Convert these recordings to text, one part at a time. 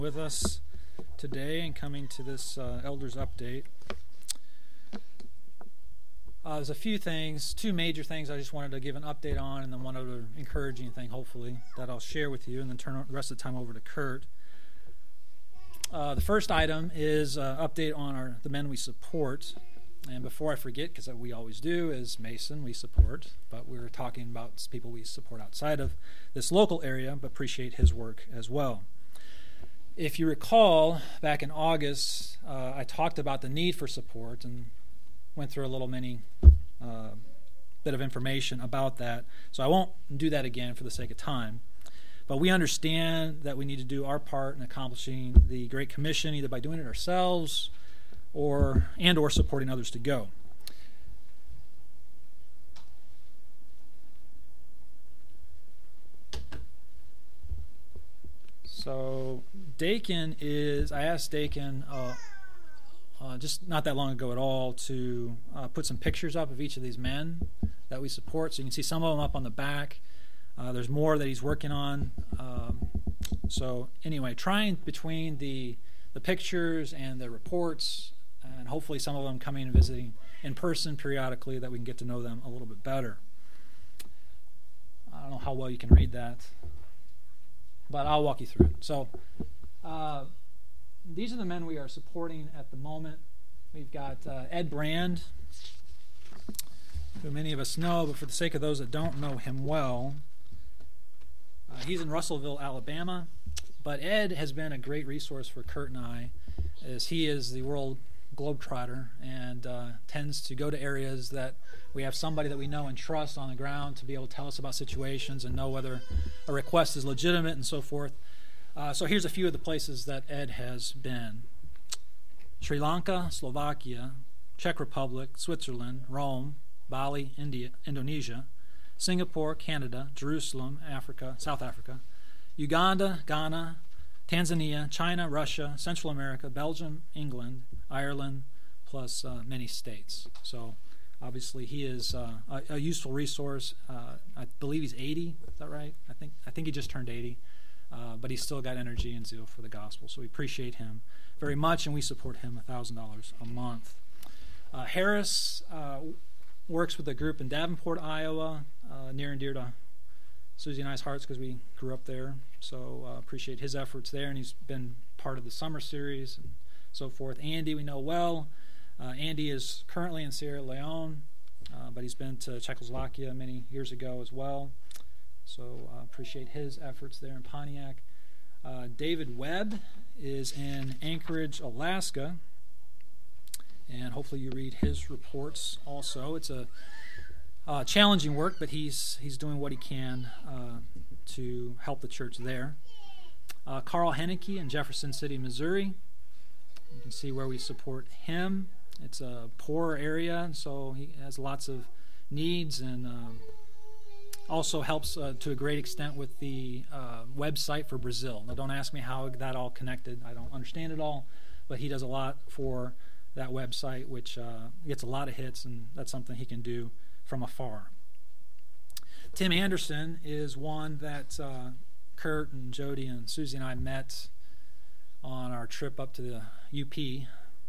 With us today and coming to this elders update. There's a few things, two major things I just wanted to give an update on, and then one other encouraging thing, hopefully, that I'll share with you, and then turn the rest of the time over to Kurt. The first item is an update on the men we support. And before I forget, because we always do, is Mason we support, but we're talking about people we support outside of this local area, but appreciate his work as well. If you recall, back in August, I talked about the need for support and went through a little bit of information about that. So I won't do that again for the sake of time. But we understand that we need to do our part in accomplishing the Great Commission, either by doing it ourselves or supporting others to go. So I asked Dakin just not that long ago at all to put some pictures up of each of these men that we support. So you can see some of them up on the back. There's more that he's working on. So anyway, trying between the pictures and the reports, and hopefully some of them coming and visiting in person periodically, that we can get to know them a little bit better. I don't know how well you can read that, but I'll walk you through it. So these are the men we are supporting at the moment. We've got Ed Brand, who many of us know, but for the sake of those that don't know him well, he's in Russellville, Alabama. But Ed has been a great resource for Kurt and I, as he is the world globetrotter and tends to go to areas that we have somebody that we know and trust on the ground to be able to tell us about situations and know whether a request is legitimate and so forth. So here's a few of the places that Ed has been: Sri Lanka, Slovakia, Czech Republic, Switzerland, Rome, Bali, Indonesia, Singapore, Canada, Jerusalem, South Africa, Uganda, Ghana, Tanzania, China, Russia, Central America, Belgium, England, Ireland, plus many states. So obviously he is a useful resource. I believe he's 80. Is that right? I think he just turned 80. But he's still got energy and zeal for the gospel. So we appreciate him very much, and we support him $1,000 a month. Harris works with a group in Davenport, Iowa, near and dear to Susie and I's hearts because we grew up there. So appreciate his efforts there, and he's been part of the summer series and so forth. Andy we know well. Andy is currently in Sierra Leone, but he's been to Czechoslovakia many years ago as well. So appreciate his efforts there in Pontiac. David Webb is in Anchorage, Alaska, and hopefully you read his reports also. It's a challenging work, but he's doing what he can to help the church there. Carl Henneke in Jefferson City, Missouri. You can see where we support him. It's a poor area, so he has lots of needs, and also helps to a great extent with the website for Brazil. Now, don't ask me how that all connected. I don't understand it all, but he does a lot for that website, which gets a lot of hits, and that's something he can do from afar. Tim Anderson is one that Kurt and Jody and Susie and I met on our trip up to the UP.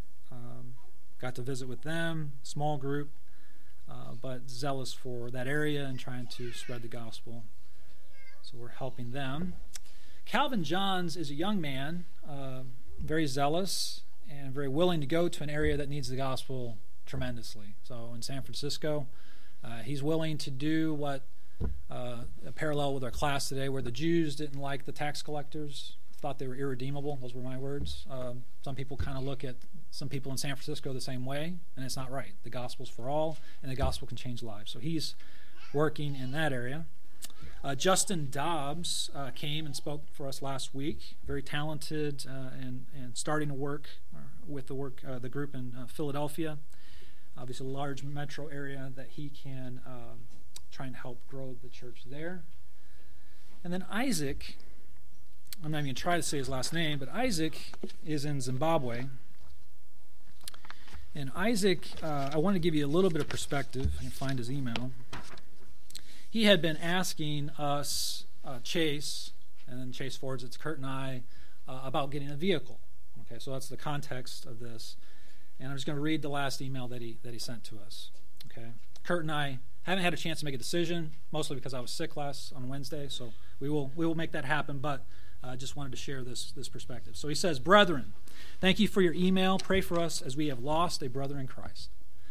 Got to visit with them, small group, but zealous for that area and trying to spread the gospel. So we're helping them. Calvin Johns is a young man, very zealous and very willing to go to an area that needs the gospel tremendously. So in San Francisco, he's willing to do what a parallel with our class today, where the Jews didn't like the tax collectors, thought they were irredeemable. Those were my words. Some people kind of look at some people in San Francisco the same way, and it's not right. The gospel's for all, and the gospel can change lives. So he's working in that area. Justin Dobbs came and spoke for us last week. Very talented and starting to work with the group in Philadelphia. Obviously, a large metro area that he can try and help grow the church there. And then Isaac, I'm not even going to try to say his last name, but Isaac is in Zimbabwe. And Isaac, I want to give you a little bit of perspective. I can find his email. He had been asking us, Chase, and then Chase forwards it to Kurt and I, about getting a vehicle. Okay, so that's the context of this. And I'm just going to read the last email that he sent to us. Okay, Kurt and I haven't had a chance to make a decision, mostly because I was sick on Wednesday. So we will make that happen. But I just wanted to share this perspective. So he says, "Brethren, thank you for your email. Pray for us as we have lost a brother in Christ.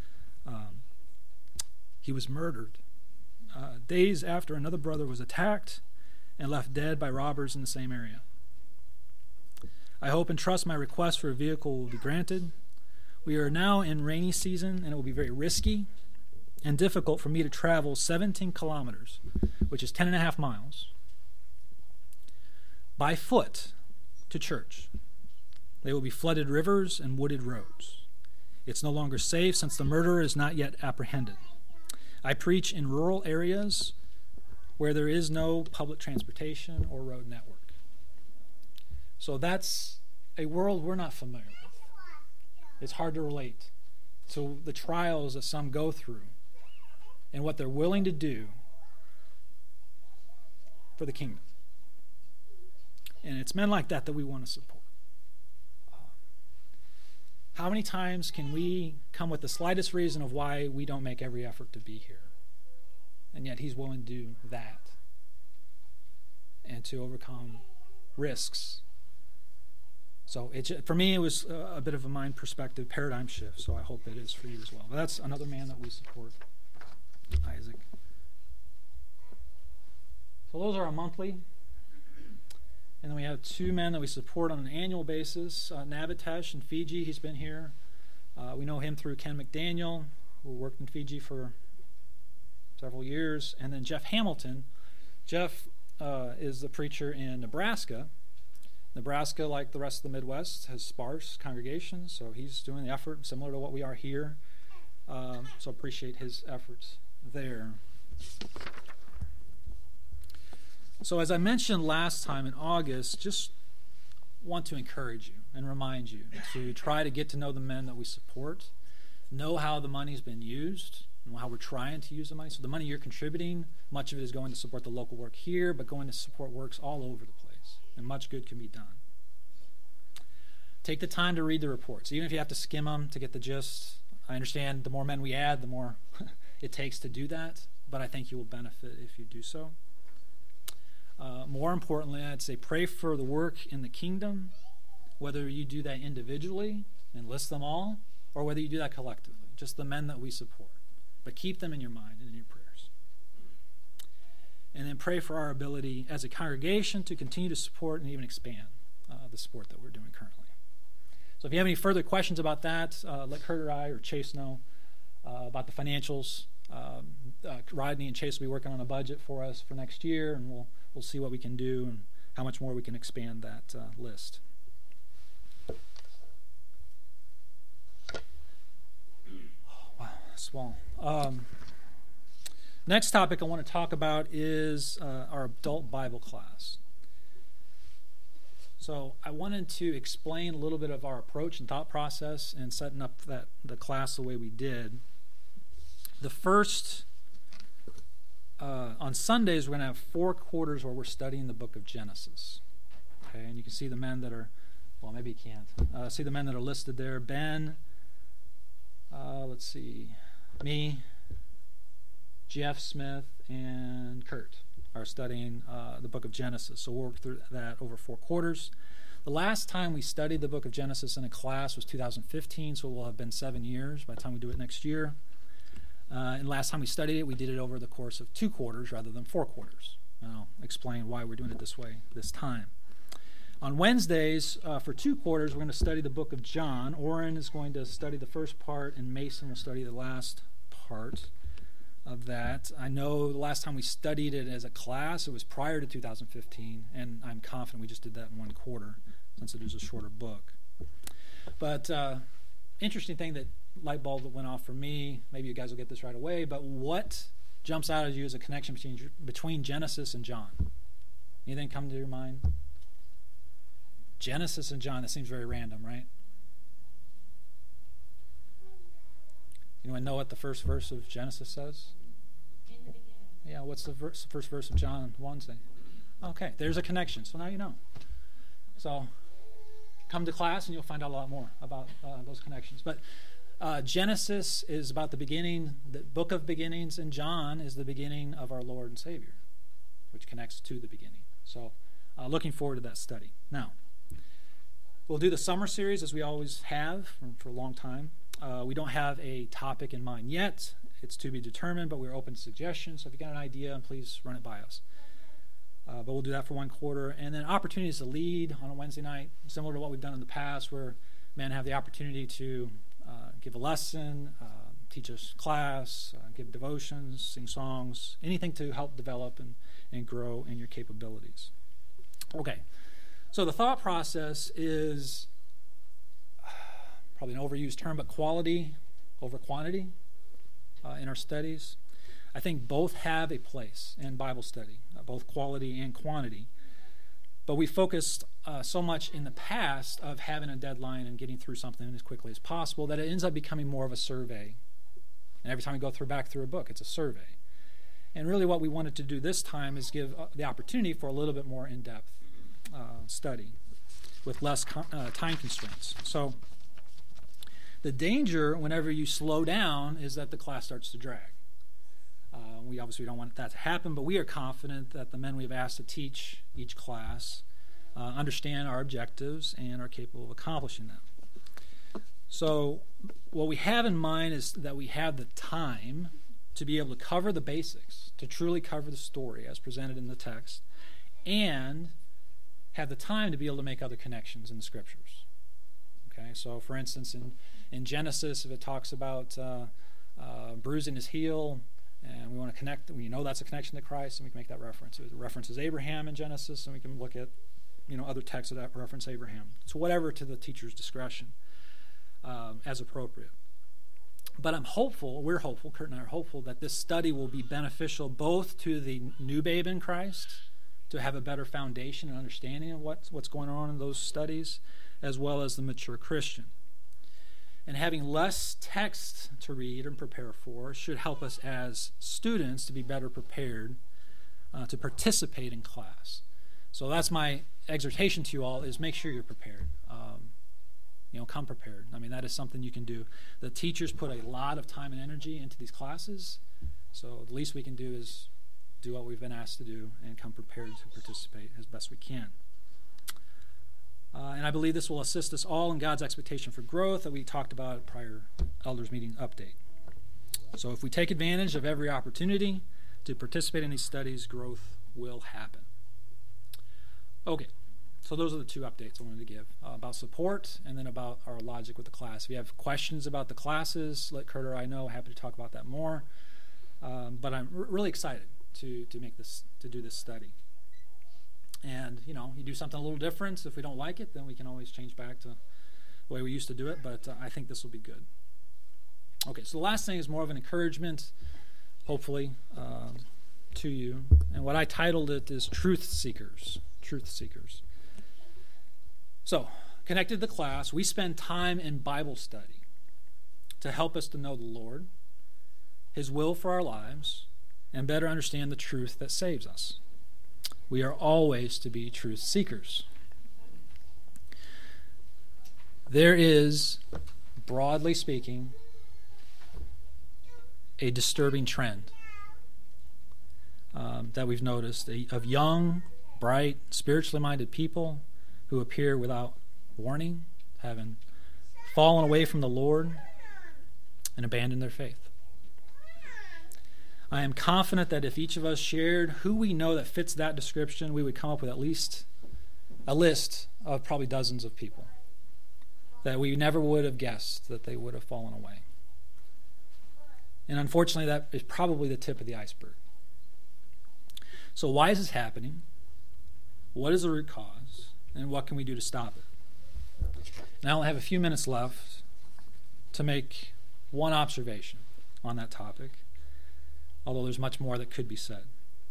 He was murdered days after another brother was attacked and left dead by robbers in the same area. I hope and trust my request for a vehicle will be granted. We are now in rainy season, and it will be very risky and difficult for me to travel 17 kilometers, which is 10.5 miles, by foot to church. They will be flooded rivers and wooded roads. It's no longer safe since the murderer is not yet apprehended. I preach in rural areas where there is no public transportation or road network." So that's a world we're not familiar with. It's hard to relate to the trials that some go through and what they're willing to do for the kingdom. And it's men like that we want to support. How many times can we come with the slightest reason of why we don't make every effort to be here? And yet he's willing to do that and to overcome risks. So for me, it was a bit of a mind perspective paradigm shift, so I hope it is for you as well. But that's another man that we support, Isaac. So those are our monthly. And then we have two men that we support on an annual basis. Navitesh in Fiji, he's been here. We know him through Ken McDaniel, who worked in Fiji for several years. And then Jeff Hamilton. Jeff is the preacher in Nebraska. Nebraska, like the rest of the Midwest, has sparse congregations, so he's doing the effort similar to what we are here. So appreciate his efforts there. So as I mentioned last time in August, just want to encourage you and remind you to try to get to know the men that we support, know how the money's been used, know how we're trying to use the money. So the money you're contributing, much of it is going to support the local work here, but going to support works all over the place, and much good can be done. Take the time to read the reports, even if you have to skim them to get the gist. I understand the more men we add, the more it takes to do that, but I think you will benefit if you do so. More importantly, I'd say pray for the work in the kingdom, whether you do that individually and list them all, or whether you do that collectively, just the men that we support. But keep them in your mind and in your prayers. And then pray for our ability as a congregation to continue to support and even expand the support that we're doing currently. So if you have any further questions about that, let Kurt or I or Chase know about the financials. Rodney and Chase will be working on a budget for us for next year, and we'll see what we can do and how much more we can expand that list. Wow, small. Next topic I want to talk about is our adult Bible class. So I wanted to explain a little bit of our approach and thought process in setting up the class the way we did. The first, on Sundays, we're going to have 4 quarters where we're studying the book of Genesis. Okay, and you can see the men that are, well, maybe you can't. See the men that are listed there. Ben, let's see, me, Jeff Smith, and Kurt are studying the book of Genesis. So we'll work through that over 4 quarters. The last time we studied the book of Genesis in a class was 2015, so it will have been 7 years by the time we do it next year. And last time we studied it, we did it over the course of 2 quarters rather than 4 quarters. And I'll explain why we're doing it this way this time. On Wednesdays, for 2 quarters, we're going to study the book of John. Orrin is going to study the first part, and Mason will study the last part of that. I know the last time we studied it as a class, it was prior to 2015, and I'm confident we just did that in 1 quarter, since it is a shorter book. But interesting thing that light bulb that went off for me, maybe you guys will get this right away, but what jumps out at you as a connection between Genesis and John? Anything come to your mind? Genesis and John, that seems very random, right? Anyone know what the first verse of Genesis says? In the beginning. Yeah, what's the first verse of John 1 say? Okay, there's a connection, so now you know. So come to class and you'll find out a lot more about those connections. But Genesis is about the beginning, the book of beginnings, and John is the beginning of our Lord and Savior, which connects to the beginning. So looking forward to that study. Now, we'll do the summer series as we always have for a long time. We don't have a topic in mind yet. It's to be determined, but we're open to suggestions. So if you got an idea, please run it by us. But we'll do that for one quarter. And then opportunities to lead on a Wednesday night, similar to what we've done in the past, where men have the opportunity to give a lesson, teach us class, give devotions, sing songs, anything to help develop and grow in your capabilities. Okay, so the thought process is probably an overused term, but quality over quantity in our studies. I think both have a place in Bible study, both quality and quantity. But we focused so much in the past of having a deadline and getting through something as quickly as possible that it ends up becoming more of a survey. And every time we go back through a book, it's a survey. And really what we wanted to do this time is give the opportunity for a little bit more in-depth study with less time constraints. So the danger whenever you slow down is that the class starts to drag. We obviously don't want that to happen, but we are confident that the men we've asked to teach each class understand our objectives and are capable of accomplishing them. So what we have in mind is that we have the time to be able to cover the basics, to truly cover the story as presented in the text, and have the time to be able to make other connections in the Scriptures. Okay, so for instance, in Genesis, if it talks about bruising his heel, and we want to connect, we know that's a connection to Christ, and we can make that reference. It references Abraham in Genesis, and we can look at other texts that reference Abraham. So whatever to the teacher's discretion as appropriate. But I'm hopeful, we're hopeful, Kurt and I are hopeful, that this study will be beneficial both to the new babe in Christ, to have a better foundation and understanding of what's going on in those studies, as well as the mature Christian. And having less text to read and prepare for should help us as students to be better prepared to participate in class. So that's my exhortation to you all, is make sure you're prepared. Come prepared. I mean, that is something you can do. The teachers put a lot of time and energy into these classes, so the least we can do is do what we've been asked to do and come prepared to participate as best we can. And I believe this will assist us all in God's expectation for growth that we talked about at prior elders meeting update. So if we take advantage of every opportunity to participate in these studies, growth will happen. Okay, so those are the two updates I wanted to give about support and then about our logic with the class. If you have questions about the classes, let Kurt or I know. Happy to talk about that more. But I'm really excited to do this study. And, you do something a little different. If we don't like it, then we can always change back to the way we used to do it. But I think this will be good. Okay, so the last thing is more of an encouragement, hopefully, to you. And what I titled it is Truth Seekers. Truth Seekers. So, connected to the class, we spend time in Bible study to help us to know the Lord, His will for our lives, and better understand the truth that saves us. We are always to be truth seekers. There is, broadly speaking, a disturbing trend that we've noticed of young, bright, spiritually minded people who appear without warning, having fallen away from the Lord and abandoned their faith. I am confident that if each of us shared who we know that fits that description, we would come up with at least a list of probably dozens of people that we never would have guessed that they would have fallen away. And unfortunately, that is probably the tip of the iceberg. So why is this happening? What is the root cause? And what can we do to stop it? And I only have a few minutes left to make one observation on that topic, although there's much more that could be said.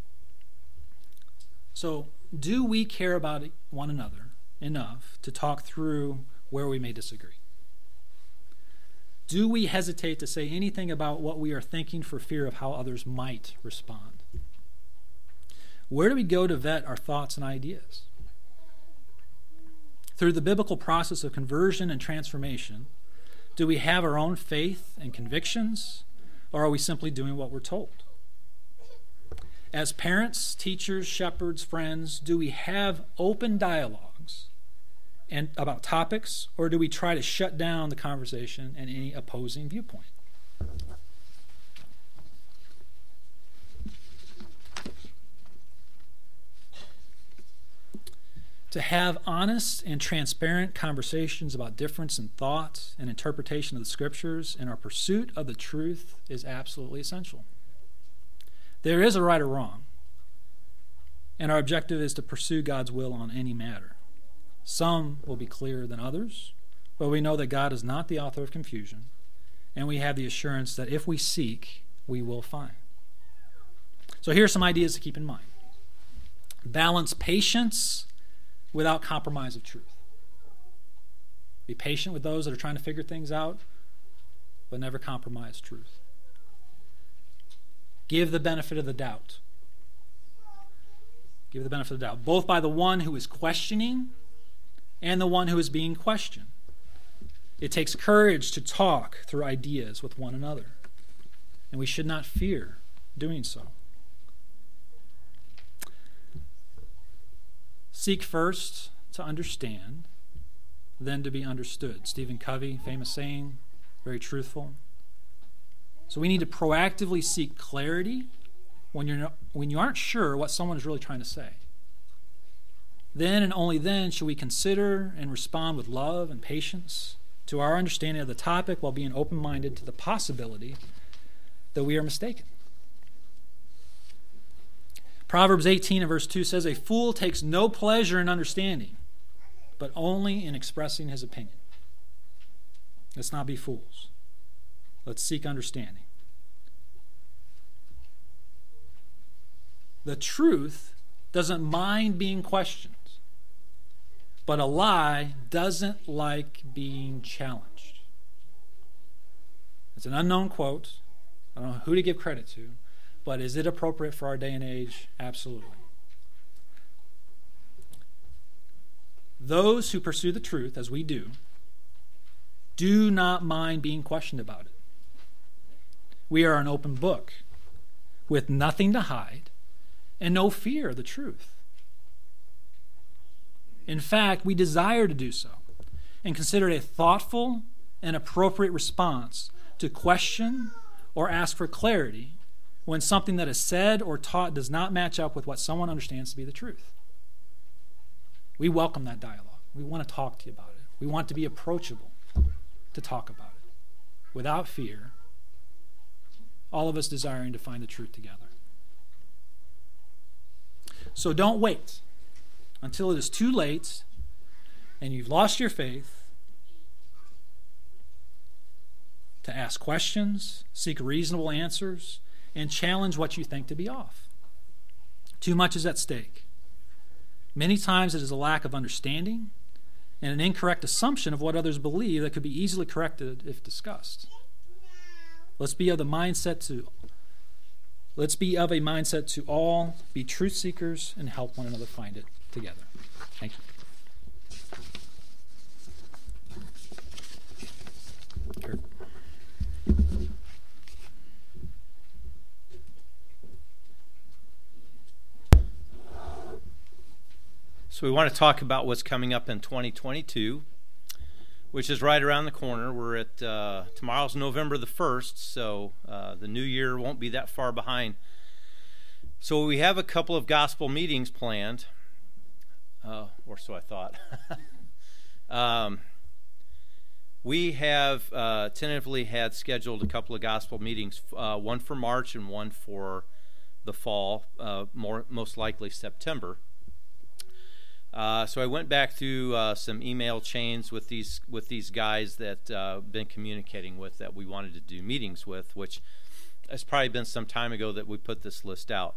So, do we care about one another enough to talk through where we may disagree? Do we hesitate to say anything about what we are thinking for fear of how others might respond? Where do we go to vet our thoughts and ideas? Through the biblical process of conversion and transformation, do we have our own faith and convictions, or are we simply doing what we're told? As parents, teachers, shepherds, friends, do we have open dialogues and about topics, or do we try to shut down the conversation and any opposing viewpoint? To have honest and transparent conversations about difference in thought and interpretation of the Scriptures in our pursuit of the truth is absolutely essential. There is a right or wrong, and our objective is to pursue God's will on any matter. Some will be clearer than others, but we know that God is not the author of confusion, and we have the assurance that if we seek, we will find. So here are some ideas to keep in mind. Balance patience without compromise of truth. Be patient with those that are trying to figure things out, but never compromise truth. Give the benefit of the doubt. Give the benefit of the doubt, both by the one who is questioning and the one who is being questioned. It takes courage to talk through ideas with one another, and we should not fear doing so. Seek first to understand, then to be understood. Stephen Covey, famous saying, very truthful. So we need to proactively seek clarity when you aren't sure what someone is really trying to say. Then and only then should we consider and respond with love and patience to our understanding of the topic while being open-minded to the possibility that we are mistaken. Proverbs 18 and verse 2 says, "A fool takes no pleasure in understanding, but only in expressing his opinion." Let's not be fools. Let's seek understanding. The truth doesn't mind being questioned, but a lie doesn't like being challenged. It's an unknown quote. I don't know who to give credit to, but is it appropriate for our day and age? Absolutely. Those who pursue the truth, as we do not mind being questioned about it. We are an open book with nothing to hide and no fear of the truth. In fact, we desire to do so and consider it a thoughtful and appropriate response to question or ask for clarity when something that is said or taught does not match up with what someone understands to be the truth. We welcome that dialogue. We want to talk to you about it. We want to be approachable to talk about it without fear, all of us desiring to find the truth together. So don't wait until it is too late and you've lost your faith to ask questions, seek reasonable answers, and challenge what you think to be off. Too much is at stake. Many times it is a lack of understanding and an incorrect assumption of what others believe that could be easily corrected if discussed. Let's be of a mindset to all be truth seekers and help one another find it together. Thank you. Kurt. So we want to talk about what's coming up in 2022, which is right around the corner. We're at tomorrow's November the 1st, so the new year won't be that far behind. So we have a couple of gospel meetings planned, or so I thought. We have tentatively had scheduled a couple of gospel meetings, one for March and one for the fall, most likely September. So I went back through some email chains with these guys that been communicating with that we wanted to do meetings with, which has probably been some time ago that we put this list out.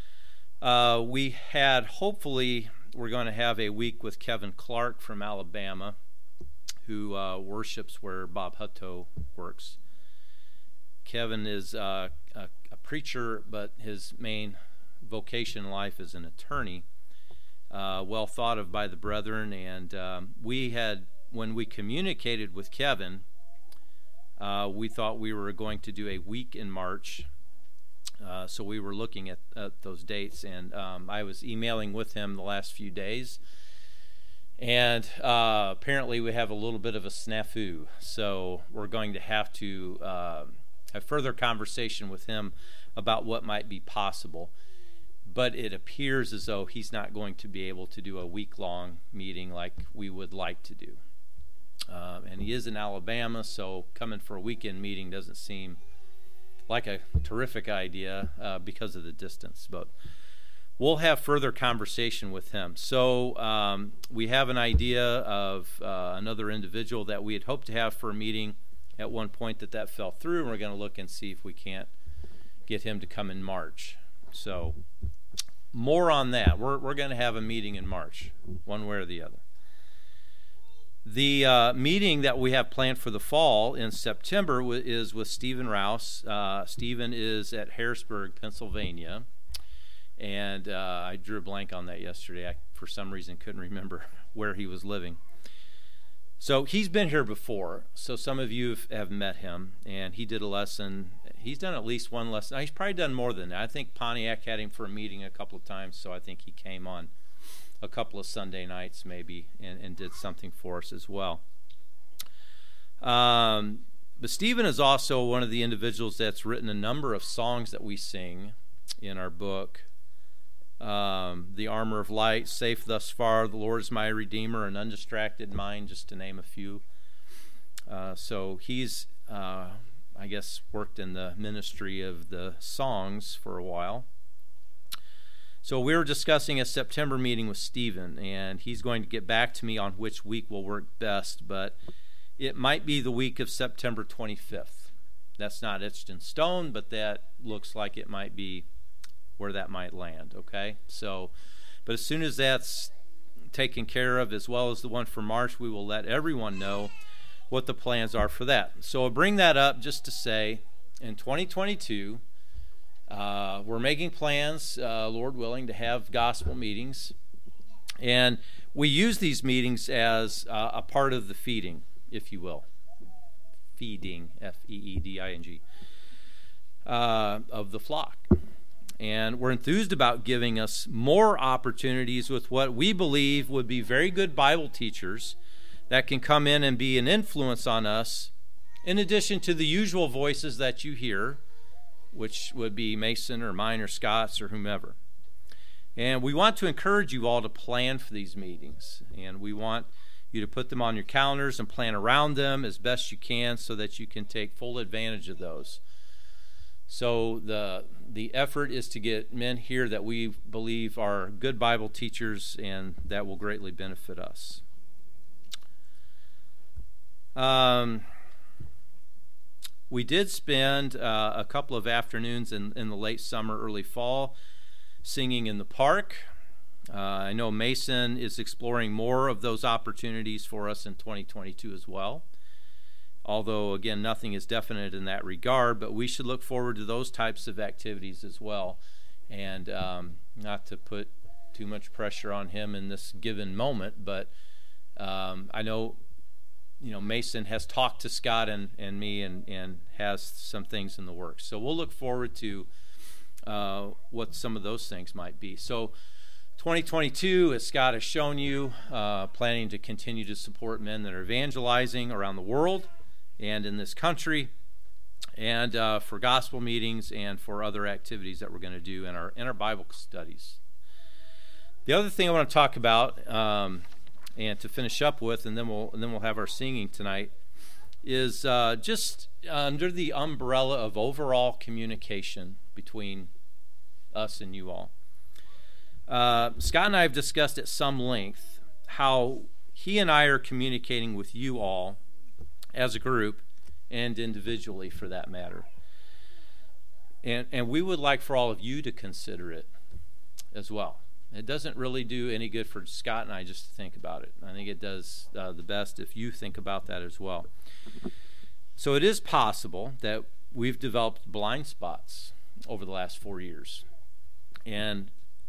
We're going to have a week with Kevin Clark from Alabama, who worships where Bob Hutto works. Kevin is a preacher, but his main vocation in life is an attorney. well thought of by the brethren. And when we communicated with Kevin, we thought we were going to do a week in March. So we were looking at those dates, and I was emailing with him the last few days. And apparently we have a little bit of a snafu. So we're going to have to have further conversation with him about what might be possible. But it appears as though he's not going to be able to do a week-long meeting like we would like to do. And he is in Alabama, so coming for a weekend meeting doesn't seem like a terrific idea because of the distance. But we'll have further conversation with him. So we have an idea of another individual that we had hoped to have for a meeting at one point that fell through, and we're going to look and see if we can't get him to come in March. So more on that. We're going to have a meeting in March, one way or the other. The meeting that we have planned for the fall in September is with Stephen Rouse. Stephen is at Harrisburg, Pennsylvania, and I drew a blank on that yesterday. I, for some reason, couldn't remember where he was living. So he's been here before, so some of you have met him, and he did a lesson. He's done at least one lesson. He's probably done more than that. I think Pontiac had him for a meeting a couple of times, so I think he came on a couple of Sunday nights maybe and did something for us as well. But Stephen is also one of the individuals that's written a number of songs that we sing in our book. The Armor of Light, Safe Thus Far, The Lord is My Redeemer, An Undistracted Mind, just to name a few. So he's, I guess, worked in the ministry of the songs for a while. So we were discussing a September meeting with Stephen, and he's going to get back to me on which week will work best, but it might be the week of September 25th. That's not etched in stone, but that looks like it might be where that might land, okay? So, but as soon as that's taken care of, as well as the one for March, we will let everyone know what the plans are for that. So I'll bring that up just to say, in 2022, we're making plans, Lord willing, to have gospel meetings. And we use these meetings as a part of the feeding, if you will. Feeding, F-E-E-D-I-N-G, of the flock. And we're enthused about giving us more opportunities with what we believe would be very good Bible teachers that can come in and be an influence on us, in addition to the usual voices that you hear, which would be Mason or mine or Scott's or whomever. And we want to encourage you all to plan for these meetings. And we want you to put them on your calendars and plan around them as best you can so that you can take full advantage of those. So the effort is to get men here that we believe are good Bible teachers and that will greatly benefit us. We did spend a couple of afternoons in the late summer, early fall, singing in the park. I know Mason is exploring more of those opportunities for us in 2022 as well. Although, again, nothing is definite in that regard, but we should look forward to those types of activities as well. And not to put too much pressure on him in this given moment, but I know, Mason has talked to Scott and me and has some things in the works. So we'll look forward to what some of those things might be. So 2022, as Scott has shown you, planning to continue to support men that are evangelizing around the world and in this country, and for gospel meetings and for other activities that we're going to do in our Bible studies. The other thing I want to talk about, and to finish up with, and then we'll have our singing tonight, is just under the umbrella of overall communication between us and you all. Scott and I have discussed at some length how he and I are communicating with you all as a group and individually for that matter. And we would like for all of you to consider it as well. It doesn't really do any good for Scott and I just to think about it. I think it does the best if you think about that as well. So it is possible that we've developed blind spots over the last 4 years. And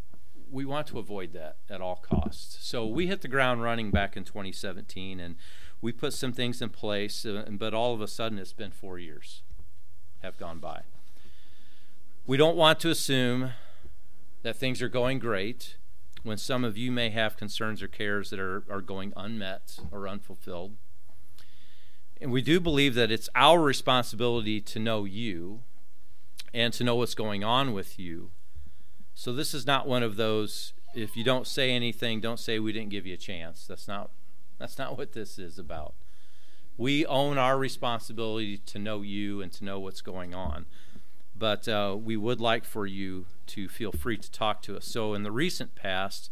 we want to avoid that at all costs. So we hit the ground running back in 2017, and we put some things in place, but all of a sudden it's been 4 years have gone by. We don't want to assume that things are going great when some of you may have concerns or cares that are going unmet or unfulfilled. And we do believe that it's our responsibility to know you and to know what's going on with you. So this is not one of those, if you don't say anything, don't say we didn't give you a chance. That's not what this is about. We own our responsibility to know you and to know what's going on. But we would like for you to feel free to talk to us. So in the recent past,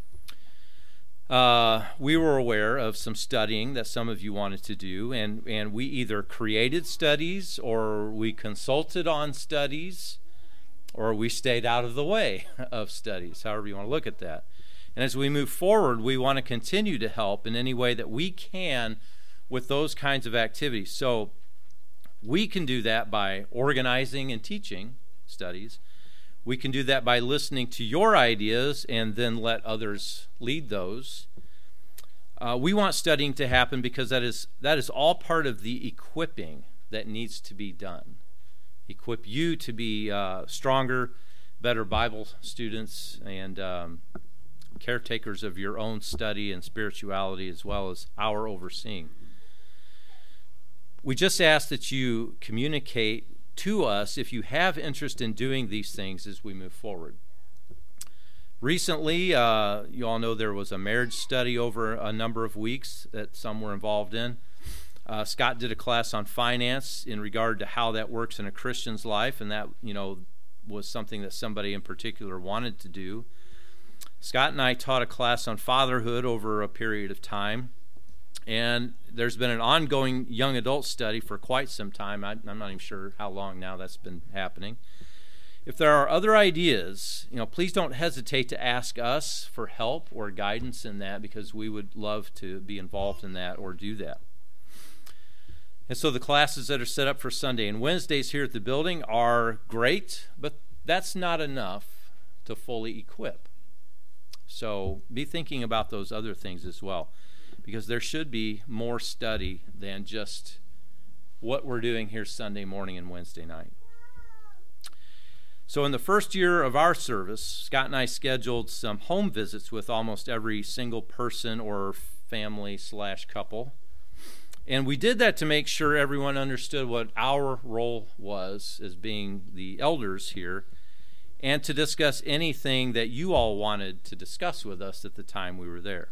we were aware of some studying that some of you wanted to do, and we either created studies or we consulted on studies or we stayed out of the way of studies, however you want to look at that. And as we move forward, we want to continue to help in any way that we can with those kinds of activities. So we can do that by organizing and teaching studies. We can do that by listening to your ideas and then let others lead those. We want studying to happen because that is all part of the equipping that needs to be done. Equip you to be stronger, better Bible students and caretakers of your own study and spirituality, as well as our overseeing. We just ask that you communicate to us if you have interest in doing these things as we move forward. Recently, you all know there was a marriage study over a number of weeks that some were involved in. Scott did a class on finance in regard to how that works in a Christian's life, and that, was something that somebody in particular wanted to do. Scott and I taught a class on fatherhood over a period of time, and there's been an ongoing young adult study for quite some time. I'm not even sure how long now that's been happening. If there are other ideas, please don't hesitate to ask us for help or guidance in that, because we would love to be involved in that or do that. And so the classes that are set up for Sunday and Wednesdays here at the building are great, but that's not enough to fully equip. So be thinking about those other things as well, because there should be more study than just what we're doing here Sunday morning and Wednesday night. So in the first year of our service, Scott and I scheduled some home visits with almost every single person or family/couple. And we did that to make sure everyone understood what our role was as being the elders here, and to discuss anything that you all wanted to discuss with us at the time we were there.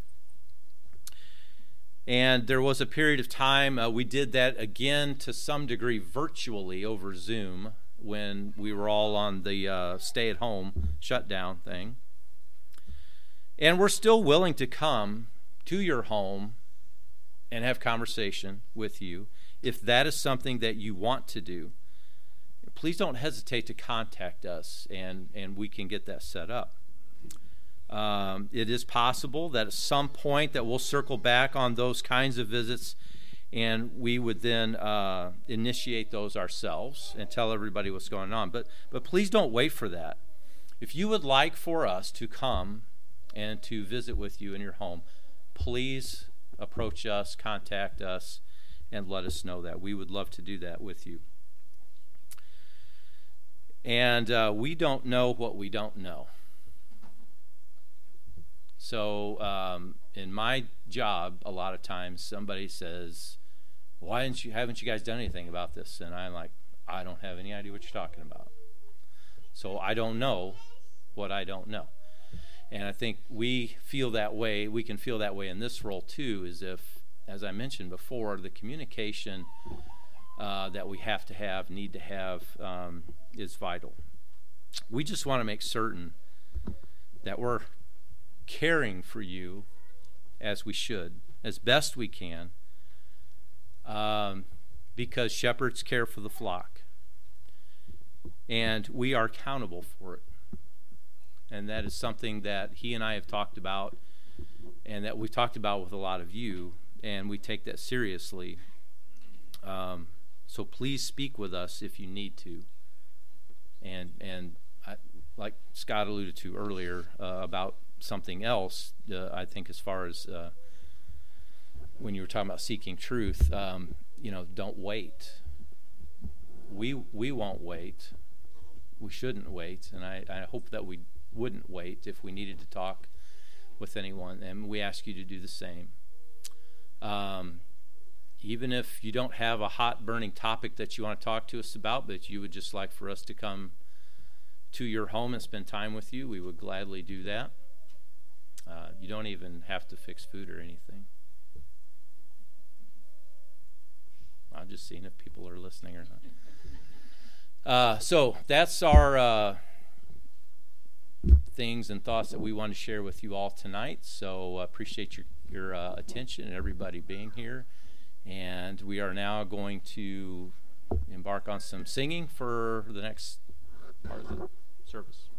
And there was a period of time, we did that again to some degree virtually over Zoom when we were all on the stay-at-home shutdown thing. And we're still willing to come to your home and have conversation with you if that is something that you want to do. Please don't hesitate to contact us, and we can get that set up. It is possible that at some point that we'll circle back on those kinds of visits, and we would then initiate those ourselves and tell everybody what's going on. But please don't wait for that. If you would like for us to come and to visit with you in your home, please approach us, contact us, and let us know that. We would love to do that with you. And we don't know what we don't know. So in my job, a lot of times somebody says, haven't you guys done anything about this? And I'm like, I don't have any idea what you're talking about. So I don't know what I don't know. And I think we feel that way. We can feel that way in this role too, as if, as I mentioned before, the communication that we need to have, is vital. We just want to make certain that we're caring for you as we should, as best we can, because shepherds care for the flock, and we are accountable for it. And that is something that he and I have talked about, and that we've talked about with a lot of you, and we take that seriously. So please speak with us if you need to. And like Scott alluded to earlier, about something else, I think as far as when you were talking about seeking truth, don't wait. We won't wait. We shouldn't wait, and I hope that we wouldn't wait if we needed to talk with anyone, and we ask you to do the same. Even if you don't have a hot burning topic that you want to talk to us about, but you would just like for us to come to your home and spend time with you, we would gladly do that. You don't even have to fix food or anything. I'm just seeing if people are listening or not. So that's our things and thoughts that we want to share with you all tonight. So appreciate your attention and everybody being here. And we are now going to embark on some singing for the next part of the service.